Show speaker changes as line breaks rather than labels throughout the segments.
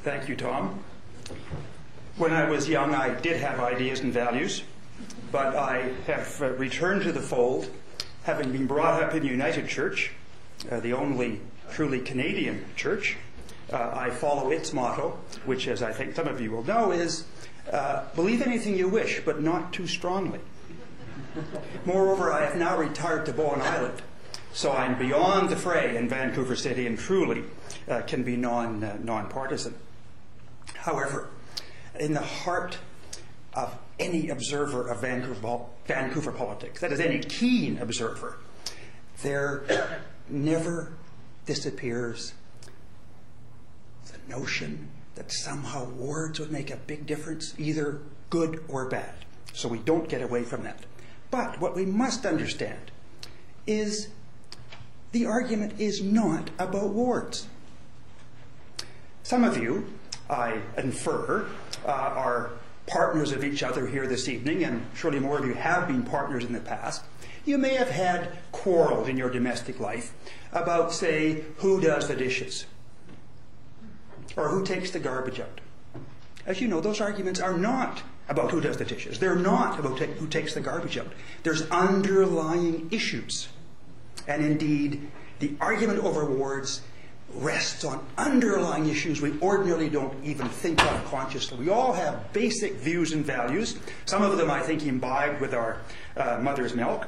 Thank you, Tom. When I was young, I did have ideas and values, but I have returned to the fold, having been brought up in the United Church, the only truly Canadian church. I follow its motto, which, as I think some of you will know, is believe anything you wish, but not too strongly. Moreover, I have now retired to Bowen Island, so I'm beyond the fray in Vancouver City and truly can be non-partisan. However, in the heart of any observer of Vancouver politics, that is, any keen observer, there never disappears the notion that somehow words would make a big difference, either good or bad. So we don't get away from that. But what we must understand is the argument is not about wards. Some of you, I infer, are partners of each other here this evening, and surely more of you have been partners in the past. You may have had quarrels in your domestic life about, say, who does the dishes or who takes the garbage out. As you know, those arguments are not about who does the dishes. They're not about who takes the garbage out. There's underlying issues. And indeed, the argument over wards rests on underlying issues we ordinarily don't even think of consciously. We all have basic views and values, some of them, I think, imbibed with our mother's milk.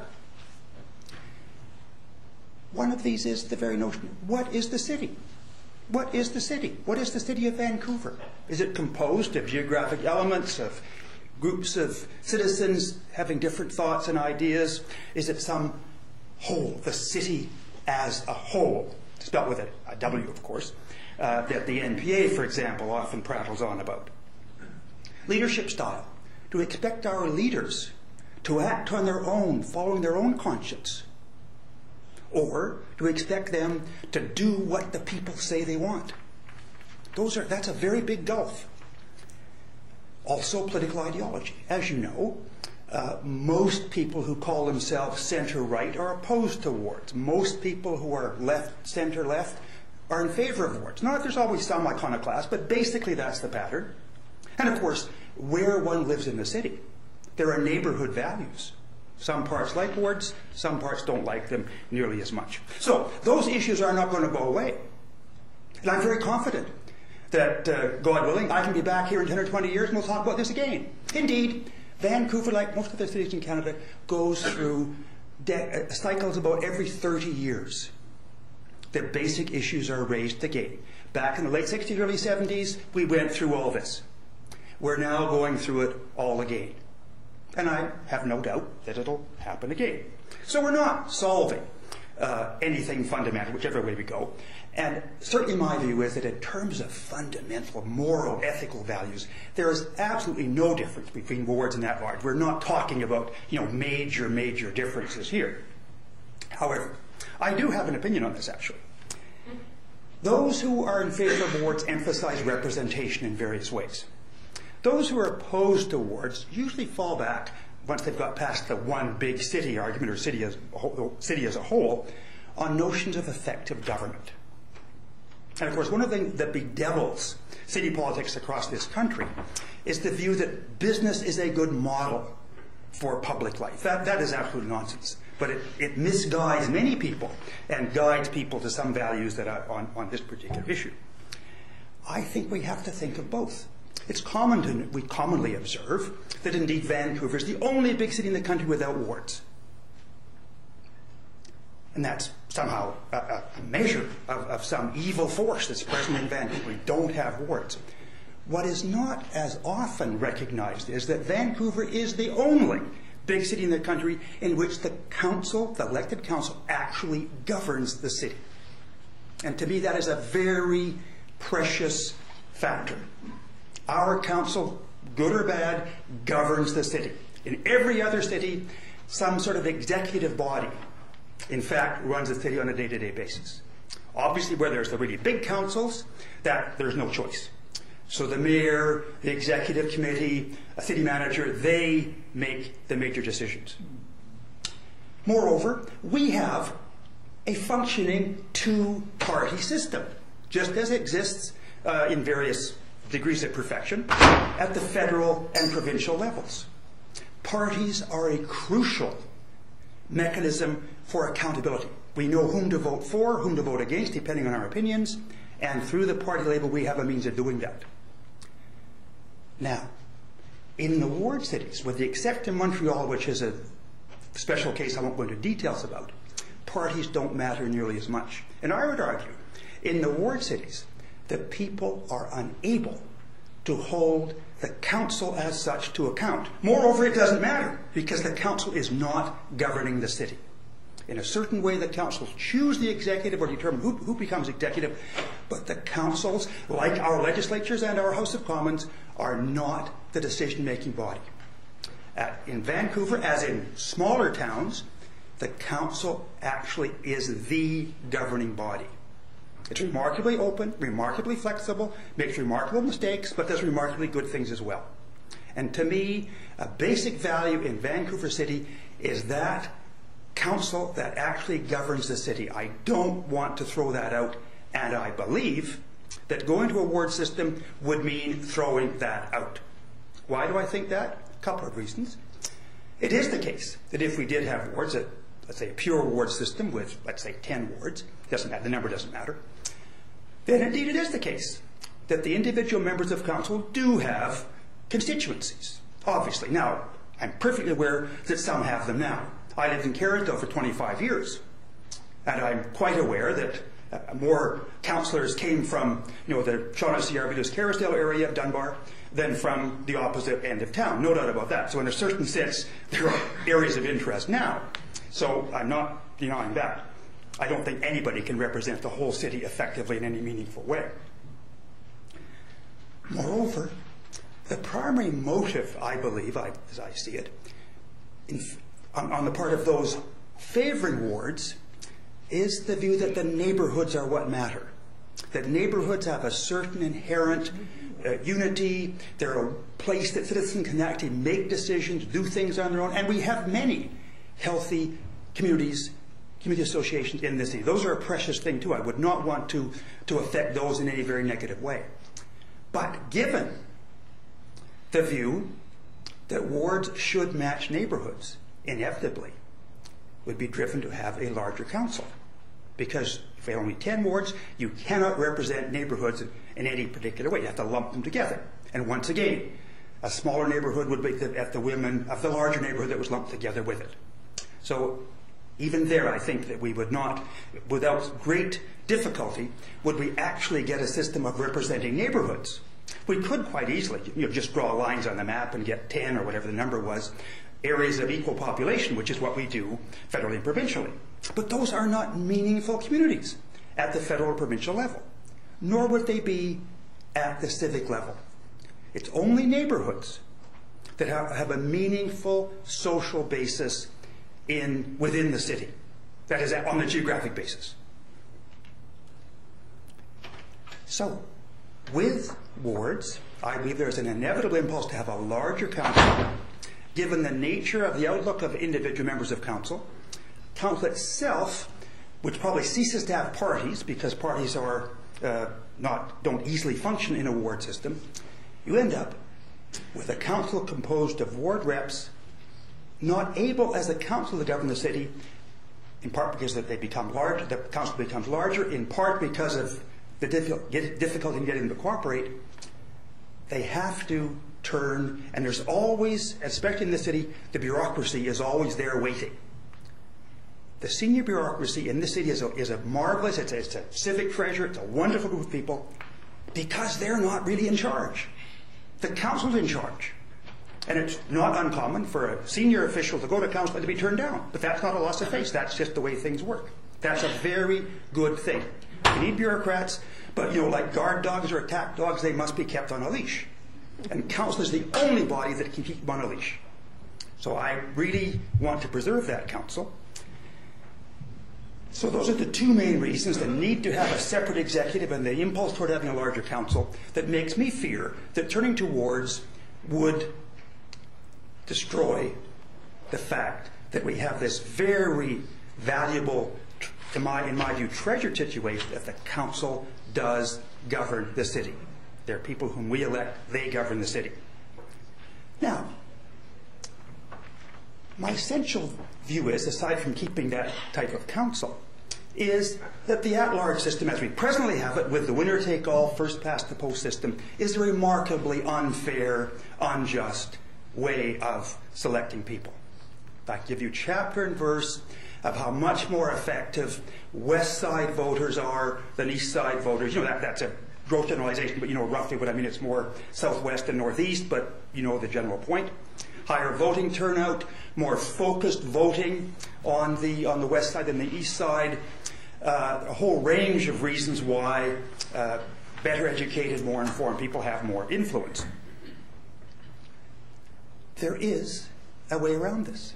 One of these is the very notion, what is the city? What is the city? What is the city of Vancouver? Is it composed of geographic elements, of groups of citizens having different thoughts and ideas? Is it some whole, the city as a whole, spelled with a W, of course, that the NPA, for example, often prattles on about? Leadership style. Do we expect our leaders to act on their own, following their own conscience? Or do we expect them to do what the people say they want? That's a very big gulf. Also, political ideology. As you know, most people who call themselves centre-right are opposed to wards. Most people who are centre-left are in favour of wards. Not that there's always some iconoclast, but basically that's the pattern. And of course, where one lives in the city, there are neighbourhood values. Some parts like wards, some parts don't like them nearly as much. So those issues are not going to go away. And I'm very confident that, God willing, I can be back here in 10 or 20 years and we'll talk about this again. Indeed, Vancouver, like most of the cities in Canada, goes through cycles about every 30 years. The basic issues are raised again. Back in the late 60s, early 70s, we went through all this. We're now going through it all again. And I have no doubt that it'll happen again. So we're not solving anything fundamental, whichever way we go. And certainly my view is that in terms of fundamental moral, ethical values, there is absolutely no difference between wards and at-large. We're not talking about, major differences here. However, I do have an opinion on this, actually. Those who are in favor of wards emphasize representation in various ways. Those who are opposed to wards usually fall back, once they've got past the one big city argument, or city as a whole, on notions of effective government. And of course, one of the things that bedevils city politics across this country is the view that business is a good model for public life. That is absolute nonsense. But it misguides many people and guides people to some values that are on this particular issue. I think we have to think of both. We commonly observe that indeed Vancouver is the only big city in the country without wards. And that's somehow a measure of some evil force that's present in Vancouver. We don't have wards. What is not as often recognized is that Vancouver is the only big city in the country in which the council, the elected council, actually governs the city. And to me, that is a very precious factor. Our council, good or bad, governs the city. In every other city, some sort of executive body, in fact, runs the city on a day-to-day basis. Obviously, where there's the really big councils, there's no choice. So the mayor, the executive committee, a city manager, they make the major decisions. Moreover, we have a functioning two-party system, just as exists in various degrees of perfection at the federal and provincial levels. Parties are a crucial mechanism for accountability. We know whom to vote for, whom to vote against, depending on our opinions, and through the party label we have a means of doing that. Now, in the ward cities, with the exception of Montreal, which is a special case I won't go into details about, parties don't matter nearly as much. And I would argue, in the ward cities, the people are unable to hold the council as such to account. Moreover, it doesn't matter, because the council is not governing the city. In a certain way, the councils choose the executive or determine who becomes executive, but the councils, like our legislatures and our House of Commons, are not the decision-making body. In Vancouver, as in smaller towns, the council actually is the governing body. It's remarkably open, remarkably flexible, makes remarkable mistakes, but does remarkably good things as well. And to me, a basic value in Vancouver City is that council that actually governs the city. I don't want to throw that out, and I believe that going to a ward system would mean throwing that out. Why do I think that? A couple of reasons. It is the case that if we did have wards, let's say a pure ward system with, let's say, 10 wards, the number doesn't matter, then indeed it is the case that the individual members of council do have constituencies, obviously. Now, I'm perfectly aware that some have them now. I lived in Kerrisdale for 25 years, and I'm quite aware that more councillors came from the Shaughnessy Arbutus Kerrisdale area of Dunbar than from the opposite end of town. No doubt about that. So in a certain sense, there are areas of interest now. So I'm not denying that. I don't think anybody can represent the whole city effectively in any meaningful way. Moreover, the primary motive, I believe, as I see it, on the part of those favouring wards, is the view that the neighbourhoods are what matter. That neighbourhoods have a certain inherent unity. They're a place that citizens can actually make decisions, do things on their own, and we have many healthy community associations in this city. Those are a precious thing too. I would not want to affect those in any very negative way. But given the view that wards should match neighbourhoods, inevitably would be driven to have a larger council. Because if there are only 10 wards, you cannot represent neighbourhoods in any particular way. You have to lump them together. And once again, a smaller neighbourhood would be at the women of the larger neighbourhood that was lumped together with it. So even there, I think that we would not, without great difficulty, would we actually get a system of representing neighbourhoods. We could quite easily just draw lines on the map and get 10 or whatever the number was, areas of equal population, which is what we do federally and provincially. But those are not meaningful communities at the federal or provincial level, nor would they be at the civic level. It's only neighbourhoods that have a meaningful social basis within the city, that is, on the geographic basis. So, with wards, I believe there's an inevitable impulse to have a larger council. Given the nature of the outlook of individual members of council, council itself, which probably ceases to have parties because parties don't easily function in a ward system, you end up with a council composed of ward reps not able as a council to govern the city, in part because the council becomes larger, in part because of the difficulty in getting them to cooperate. They have to turn, and there's always, especially in the city, the bureaucracy is always there waiting. The senior bureaucracy in this city is a marvelous, it's a civic treasure, it's a wonderful group of people, because they're not really in charge. The council's in charge. And it's not uncommon for a senior official to go to council and to be turned down. But that's not a loss of face. That's just the way things work. That's a very good thing. We need bureaucrats, but like guard dogs or attack dogs, they must be kept on a leash. And council is the only body that can keep them on a leash. So I really want to preserve that council. So those are the two main reasons: the need to have a separate executive and the impulse toward having a larger council that makes me fear that turning to wards would destroy the fact that we have this very valuable, in my view, treasure situation that the council does govern the city. They're people whom we elect. They govern the city. Now, my essential view is, aside from keeping that type of council, is that the at-large system as we presently have it, with the winner-take-all, first-past-the-post system, is a remarkably unfair, unjust way of selecting people. I give you chapter and verse of how much more effective West Side voters are than East Side voters. You know, that's a gross generalization, but you know roughly what I mean. It's more Southwest and Northeast, but you know the general point. Higher voting turnout, more focused voting on the West Side than the East Side. A whole range of reasons why better educated, more informed people have more influence. There is a way around this.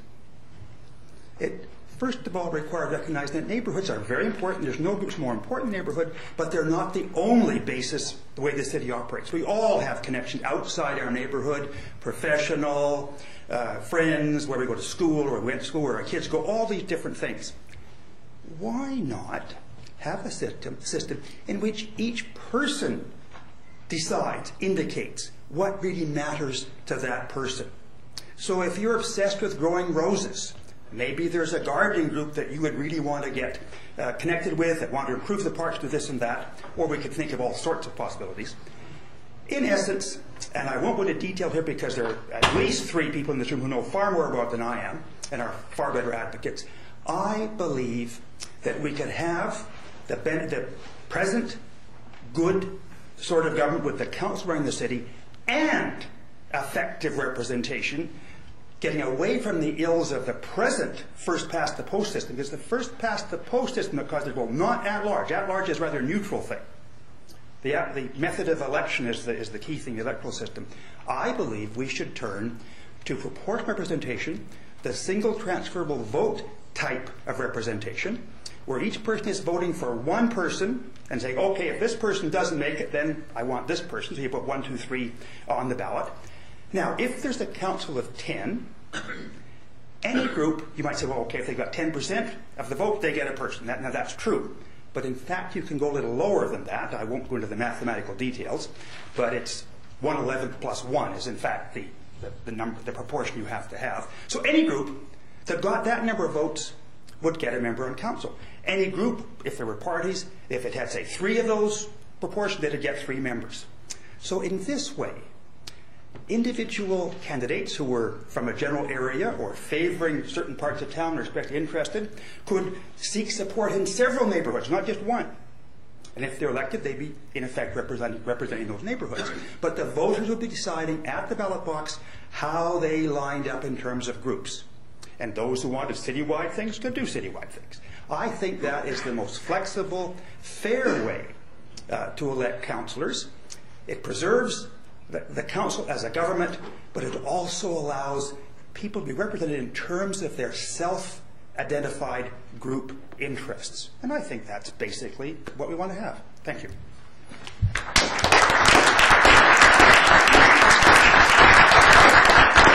It, first of all, requires recognizing that neighborhoods are very important. There's no groups more important neighborhood, but they're not the only basis the way the city operates. We all have connections outside our neighborhood, professional, friends, where we go to school, or we went to school, where our kids go, all these different things. Why not have a system in which each person decides, indicates what really matters to that person? So if you're obsessed with growing roses, maybe there's a gardening group that you would really want to get connected with, that want to improve the parks, do this and that, or we could think of all sorts of possibilities. In essence, and I won't go into detail here because there are at least 3 people in this room who know far more about it than I am and are far better advocates, I believe that we could have the present good sort of government with the council running the city and effective representation, getting away from the ills of the present first-past-the-post system, because the first-past-the-post system that causes well, not at-large. At-large is a rather neutral thing. The method of election is the key thing, the electoral system. I believe we should turn to proportional representation, the single transferable vote type of representation, where each person is voting for one person and saying, okay, if this person doesn't make it, then I want this person. So you put 1, 2, 3 on the ballot. Now, if there's a council of 10, any group, you might say, well, okay, if they've got 10% of the vote, they get a person. Now, that's true. But in fact, you can go a little lower than that. I won't go into the mathematical details, but it's 1/11 plus 1 is in fact the number, the proportion you have to have. So any group that got that number of votes would get a member on council. Any group, if there were parties, if it had, say, 3 of those proportions, they'd get 3 members. So in this way, individual candidates who were from a general area or favoring certain parts of town or especially interested could seek support in several neighborhoods, not just one. And if they're elected, they'd be, in effect, representing those neighborhoods. But the voters would be deciding at the ballot box how they lined up in terms of groups. And those who wanted citywide things could do citywide things. I think that is the most flexible, fair way to elect councillors. It preserves the council as a government, but it also allows people to be represented in terms of their self-identified group interests. And I think that's basically what we want to have. Thank you.